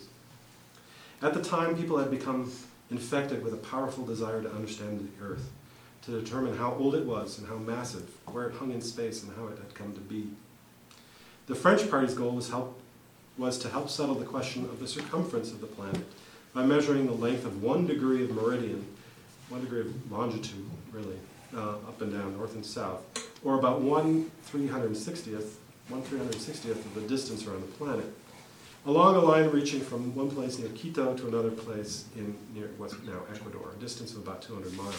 Speaker 1: At the time, people had become infected with a powerful desire to understand the Earth, to determine how old it was and how massive, where it hung in space and how it had come to be. The French party's goal was, help, was to help settle the question of the circumference of the planet by measuring the length of one degree of meridian, one degree of longitude, really, uh, up and down, north and south, or about one three hundred sixtieth, one three hundred sixtieth of the distance around the planet, along a line reaching from one place near Quito to another place in near what's now Ecuador, a distance of about two hundred miles.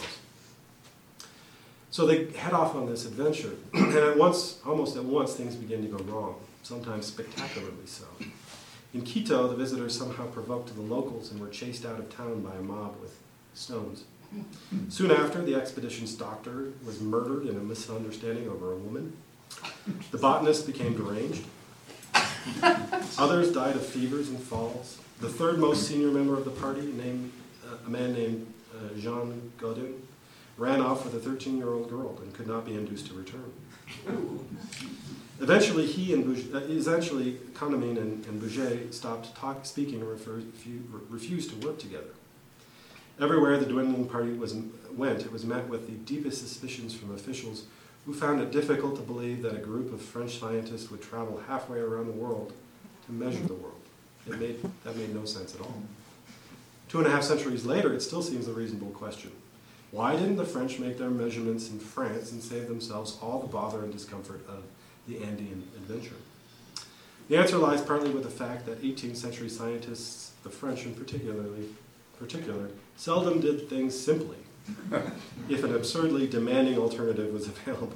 Speaker 1: So they head off on this adventure, and at once, almost at once, things begin to go wrong, sometimes spectacularly so. In Quito, the visitors somehow provoked the locals and were chased out of town by a mob with stones. Soon after, the expedition's doctor was murdered in a misunderstanding over a woman. The botanist became deranged. Others died of fevers and falls. The third most senior member of the party, named, uh, a man named uh, Jean Godin, ran off with a thirteen-year-old girl and could not be induced to return. Eventually, he and Bouguer, uh, eventually, Condamine and, and Bouguer stopped talk, speaking and refer, refu, refused to work together. Everywhere the dwindling party was, went, it was met with the deepest suspicions from officials who found it difficult to believe that a group of French scientists would travel halfway around the world to measure the world. It made, that made no sense at all. Two and a half centuries later, it still seems a reasonable question. Why didn't the French make their measurements in France and save themselves all the bother and discomfort of the Andean adventure? The answer lies partly with the fact that eighteenth century scientists, the French in particularly, particular, seldom did things simply, if an absurdly demanding alternative was available.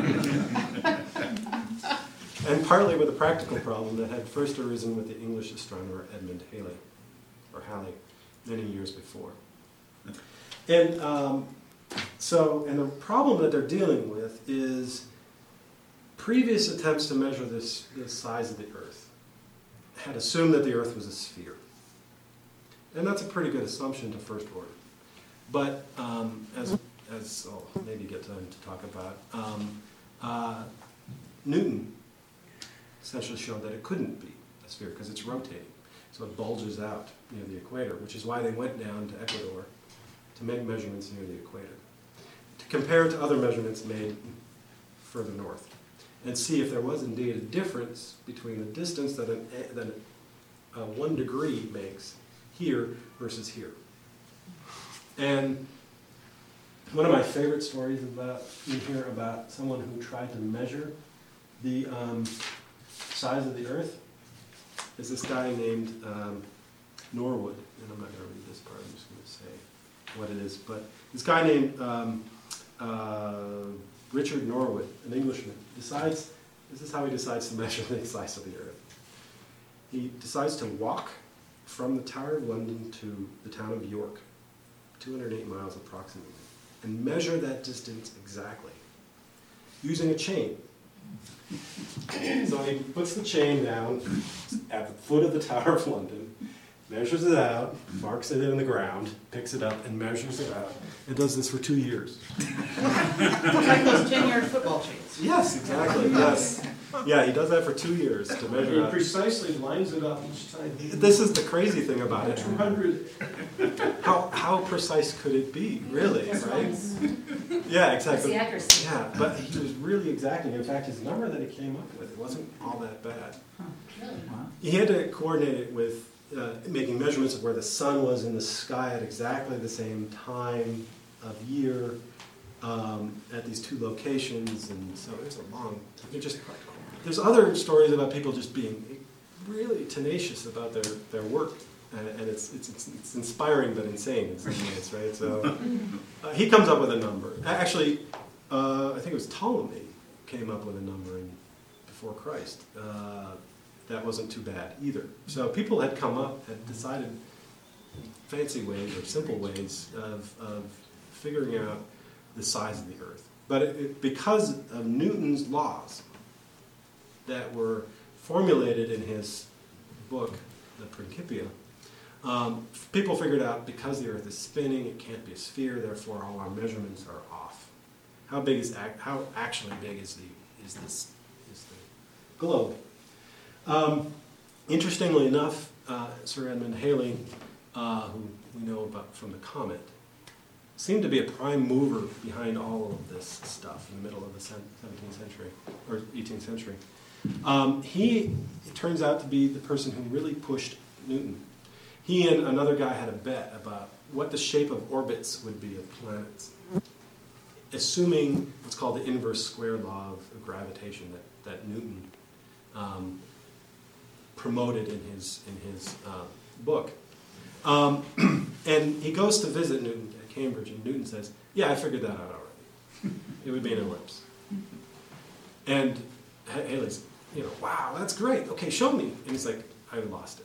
Speaker 1: And partly with a practical problem that had first arisen with the English astronomer Edmund Halley, or Halley, many years before. And um, so, and the problem that they're dealing with is previous attempts to measure this, the size of the Earth had assumed that the Earth was a sphere. And that's a pretty good assumption to first order. But um, as, as I'll maybe get time to talk about, um, uh, Newton essentially showed that it couldn't be a sphere because it's rotating. So it bulges out near the equator, which is why they went down to Ecuador to make measurements near the equator, to compare it to other measurements made further north, and see if there was indeed a difference between the distance that, an, that a, a one degree makes here versus here. And one of my favorite stories about in here about someone who tried to measure the um, size of the Earth is this guy named um, Norwood, and I'm not going to read this part, I'm just going to say what it is, but this guy named um, uh, Richard Norwood, an Englishman, decides, this is how he decides to measure the size of the Earth. He decides to walk from the Tower of London to the town of York, two hundred eight miles approximately, and measure that distance exactly, using a chain. So he puts the chain down at the foot of the Tower of London, measures it out, marks it in the ground, picks it up, and measures it out. It does this for two years.
Speaker 10: Like those ten-yard football chains.
Speaker 1: Yes, exactly, yes. Yeah, he does that for two years to measure
Speaker 11: He
Speaker 1: out.
Speaker 11: precisely lines it up each time.
Speaker 1: This is the crazy thing about it.
Speaker 11: two hundred.
Speaker 1: How, how precise could it be, really, right? Yeah,
Speaker 8: That's
Speaker 1: exactly.
Speaker 8: the accuracy.
Speaker 1: Yeah, but he was really exacting. In fact, his number that he came up with, it wasn't all that bad. He had to coordinate it with uh, making measurements of where the sun was in the sky at exactly the same time of year um, at these two locations, and so it was a long, it just, there's other stories about people just being really tenacious about their, their work, and, and it's, it's, it's, it's inspiring but insane in some ways, right? So uh, he comes up with a number. Actually, uh, I think it was Ptolemy came up with a number in, before Christ. Uh, that wasn't too bad either. So people had come up, had decided fancy ways or simple ways of, of figuring out the size of the Earth. But it, it, because of Newton's laws that were formulated in his book, the Principia, um, people figured out because the Earth is spinning, it can't be a sphere, therefore all our measurements are off. How big is ac- how actually big is the is this is the globe? Um, interestingly enough, uh, Sir Edmund Halley, uh, who we know about from the comet, seemed to be a prime mover behind all of this stuff in the middle of the seventeenth century or eighteenth century. Um, he, it turns out to be the person who really pushed Newton. He and another guy had a bet about what the shape of orbits would be of planets, assuming what's called the inverse square law of gravitation that, that Newton um, promoted in his, in his uh, book. Um, and he goes to visit Newton at Cambridge, and Newton says, yeah, I figured that out already. It would be an ellipse. And Halley's, you know, wow, that's great. Okay, show me. And he's like, I lost it.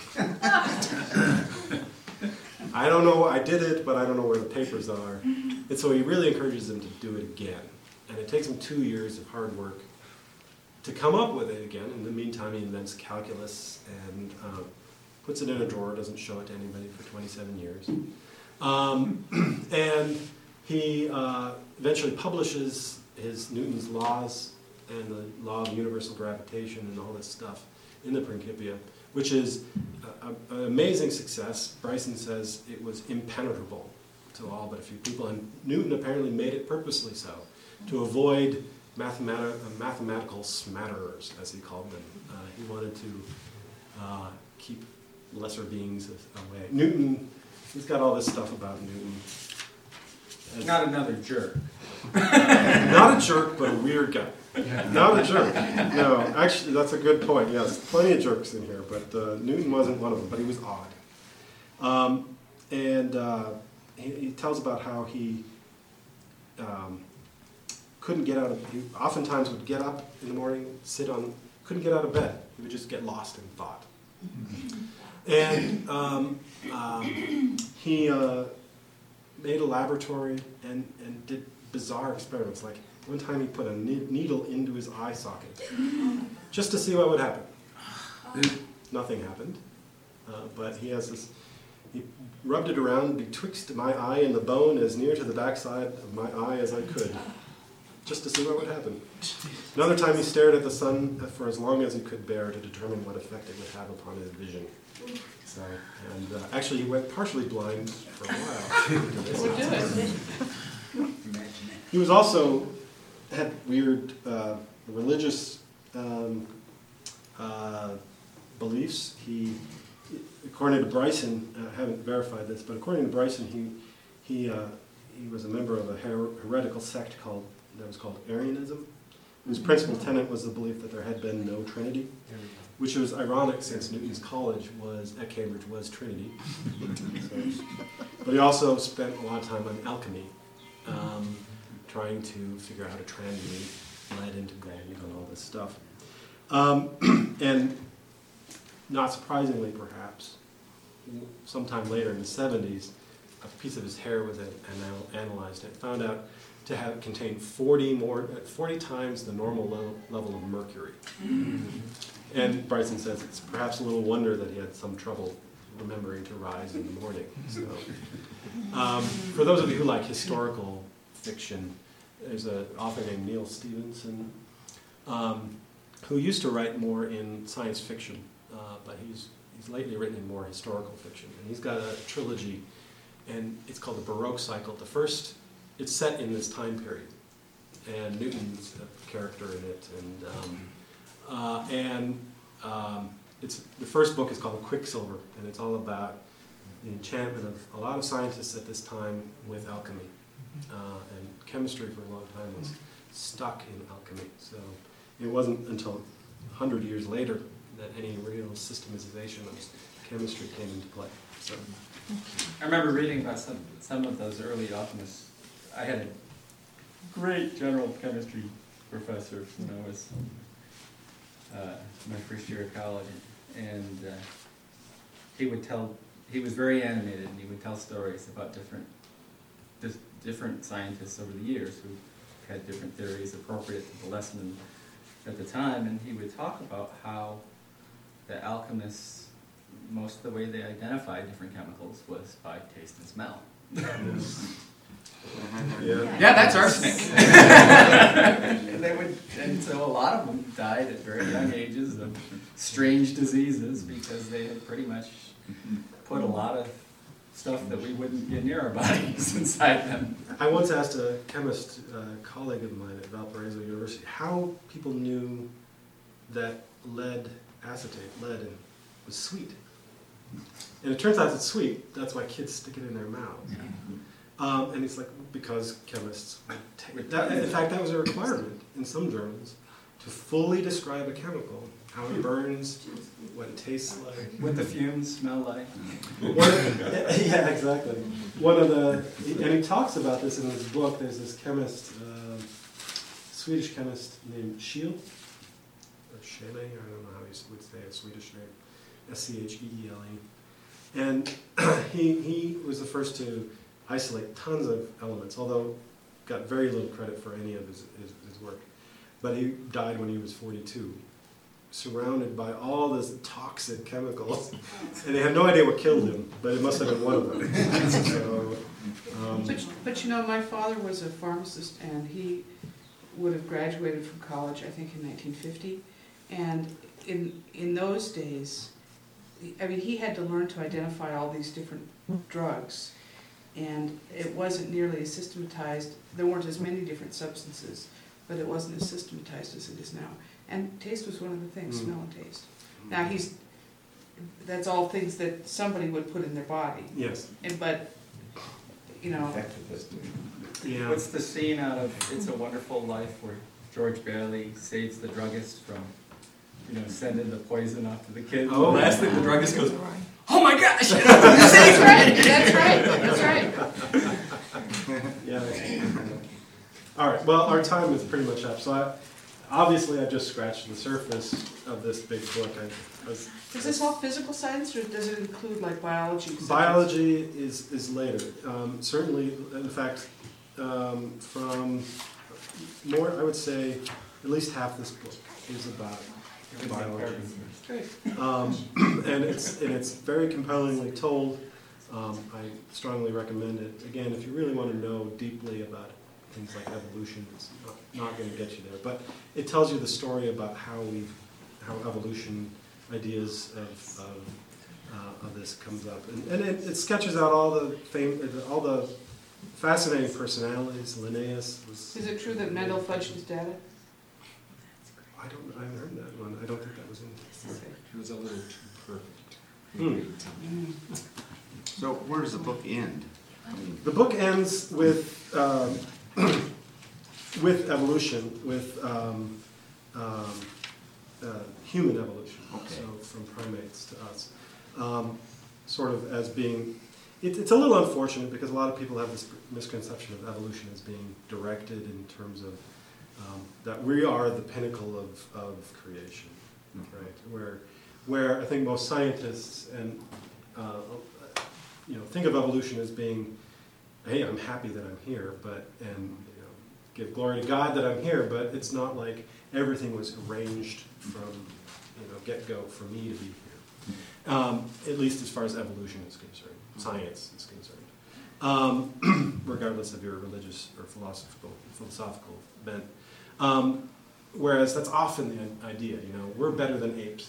Speaker 1: I don't know, I did it, but I don't know where the papers are. And so he really encourages him to do it again. And it takes him two years of hard work to come up with it again. In the meantime, he invents calculus and uh, puts it in a drawer, doesn't show it to anybody for twenty-seven years. Um, and he uh, eventually publishes his Newton's laws and the law of universal gravitation and all this stuff in the Principia, which is a, a, an amazing success. Bryson says it was impenetrable to all but a few people, and Newton apparently made it purposely so, to avoid mathemati- uh, mathematical smatterers, as he called them. Uh, he wanted to uh, keep lesser beings away. Newton, he's got all this stuff about Newton as-
Speaker 4: Not another jerk.
Speaker 1: not a jerk, but a weird guy. Not a jerk. No, actually, that's a good point. Yes, plenty of jerks in here, but uh, Newton wasn't one of them. But he was odd. Um, and uh, he, he tells about how he um, couldn't get out of. He oftentimes would get up in the morning, sit on, couldn't get out of bed. He would just get lost in thought. And um, um, he uh, made a laboratory and, and did bizarre experiments. Like one time he put a ne- needle into his eye socket just to see what would happen. Nothing happened. Uh, but he has this, he rubbed it around betwixt my eye and the bone as near to the backside of my eye as I could, just to see what would happen. Another time he stared at the sun for as long as he could bear to determine what effect it would have upon his vision. So, and uh, actually he went partially blind for a while.
Speaker 10: We're doing.
Speaker 1: He was also, had weird uh, religious um, uh, beliefs. He, according to Bryson, I haven't verified this, but according to Bryson, he he uh, he was a member of a her- heretical sect called that was called Arianism, whose principal tenet was the belief that there had been no Trinity, which was ironic since Newton's college was at Cambridge was Trinity. So, but he also spent a lot of time on alchemy, um, trying to figure out how to transmute lead into gold and all this stuff. Um, and not surprisingly, perhaps, sometime later in the seventies, a piece of his hair was anal- analyzed and found out to have contained forty more, forty times the normal level, level of mercury. And Bryson says it's perhaps a little wonder that he had some trouble remembering to rise in the morning. So, um, for those of you who like historical fiction, there's an author named Neil Stevenson um, who used to write more in science fiction, uh, but he's he's lately written in more historical fiction. And he's got a trilogy, and it's called the Baroque Cycle. The first, it's set in this time period, and Newton's a character in it, and um, uh, and um, it's the first book is called Quicksilver, and it's all about the enchantment of a lot of scientists at this time with alchemy, uh, and chemistry for a long time was stuck in alchemy. So it wasn't until a hundred years later that any real systematization of chemistry came into play. So.
Speaker 4: I remember reading about some some of those early alchemists. I had a great general chemistry professor when I was uh, my first year of college, and uh, he would tell. He was very animated, and he would tell stories about different dis- different scientists over the years who had different theories appropriate to the lesson at the time, and he would talk about how the alchemists, most of the way they identified different chemicals was by taste and smell.
Speaker 1: Yeah.
Speaker 4: Yeah, that's arsenic. And they would, and so a lot of them died at very young ages of strange diseases because they had pretty much put a lot of stuff that we wouldn't get near our bodies inside them.
Speaker 1: I once asked a chemist uh, colleague of mine at Valparaiso University how people knew that lead acetate, lead, was sweet. And it turns out it's sweet. That's why kids stick it in their mouths. Um, and it's like, because chemists would take that. In fact, that was a requirement in some journals to fully describe a chemical, how it burns, what it tastes like.
Speaker 4: What the fumes smell like.
Speaker 1: One of, yeah, exactly. One of the, and he talks about this in his book. There's this chemist, uh, Swedish chemist named Scheele, or Scheele, I don't know how you would say a Swedish name, S C H E E L E. And he he was the first to isolate tons of elements, although got very little credit for any of his, his, his work. But he died when he was forty-two, surrounded by all this toxic chemicals, and they had no idea what killed him, but it must have been one of them. So, um,
Speaker 10: But, but you know, my father was a pharmacist, and he would have graduated from college, I think, in nineteen fifty. And in in those days, I mean, he had to learn to identify all these different drugs, and it wasn't nearly as systematized. There weren't as many different substances, but it wasn't as systematized as it is now. And taste was one of the things,
Speaker 1: Mm.
Speaker 10: smell and taste. Now he's, that's all things that somebody would put in their body.
Speaker 1: yes.
Speaker 10: And but, you know,
Speaker 1: Yeah.
Speaker 4: What's the scene out of It's a Wonderful Life where George Bailey saves the druggist from, you know, sending the poison off to the kid?
Speaker 1: Oh.
Speaker 4: The last thing the druggist goes, oh my gosh!
Speaker 10: That's right, that's right, that's right.
Speaker 1: Yeah. All right, well, our time is pretty much up, so I, obviously I just scratched the surface of this big book. I, I was,
Speaker 10: Is this all physical science, or does it include like biology?
Speaker 1: biology is, is later. Um, certainly, in fact, um, from more, I would say, at least half this book is about biology.
Speaker 10: Great.
Speaker 1: Um, and it's and it's very compellingly told. Um, I strongly recommend it. Again, if you really want to know deeply about things like evolution, it's not, not going to get you there. But it tells you the story about how we, how evolution ideas of of, uh, of this comes up, and, and it, it sketches out all the fame, all the fascinating personalities. Linnaeus was.
Speaker 10: Is it true that Mendel fudged his data?
Speaker 1: I don't. I haven't heard that one. I don't think that was in.
Speaker 5: It was a little too perfect.
Speaker 1: Hmm.
Speaker 6: So where does the book end? I mean,
Speaker 1: The book ends with um, with evolution, with um, um, uh, human evolution.
Speaker 6: Okay.
Speaker 1: So from primates to us, um, sort of as being. It, it's a little unfortunate because a lot of people have this misconception of evolution as being directed in terms of um, that we are the pinnacle of, of creation, right? Where where I think most scientists and uh, you know, think of evolution as being, hey, I'm happy that I'm here, but and you know, give glory to God that I'm here. But it's not like everything was arranged from you know get-go for me to be here. Um, at least as far as evolution is concerned, science is concerned, um, regardless of your religious or philosophical philosophical bent. Um, whereas that's often the idea. You know, we're better than apes,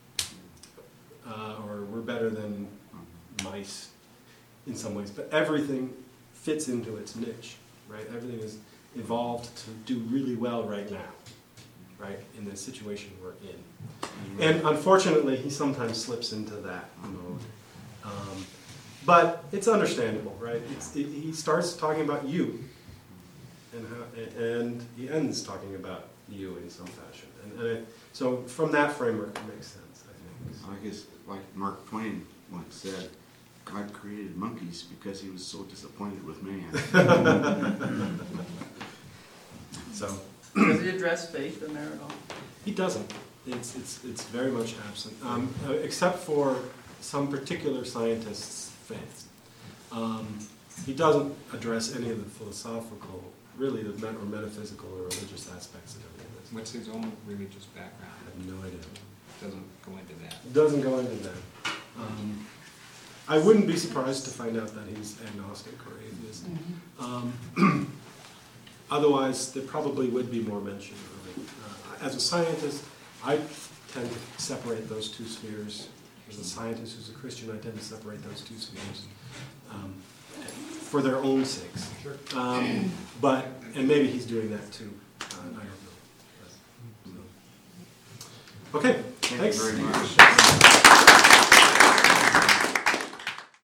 Speaker 1: uh, or we're better than mice in some ways, but everything fits into its niche, right? Everything is evolved to do really well right now, right, in the situation we're in. And unfortunately, he sometimes slips into that mode. Um, but it's understandable, right? It's, it, he starts talking about you, and, how, and he ends talking about you in some fashion. And, and it, so from that framework, it makes sense, I think.
Speaker 6: I guess, like Mark Twain once said, God created monkeys because he was so disappointed with man.
Speaker 1: So
Speaker 4: Does he address faith in there at all?
Speaker 1: he doesn't. It's it's it's very much absent, um, uh, except for some particular scientists' faith. Um, he doesn't address any of the philosophical, really, the met- or metaphysical or religious aspects of any of this.
Speaker 5: What's his own religious background?
Speaker 1: I have no idea.
Speaker 5: Doesn't go into that.
Speaker 1: It doesn't go into that. Um, I wouldn't be surprised to find out that he's agnostic or atheist. Um, otherwise, there probably would be more mention of it. Uh, as a scientist, I tend to separate those two spheres. As a scientist who's a Christian, I tend to separate those two spheres um, for their own sakes.
Speaker 3: Sure.
Speaker 1: Um, but, and maybe he's doing that too. Uh, I don't know. But, so. Okay,
Speaker 6: Thank
Speaker 1: thanks.
Speaker 6: you very much.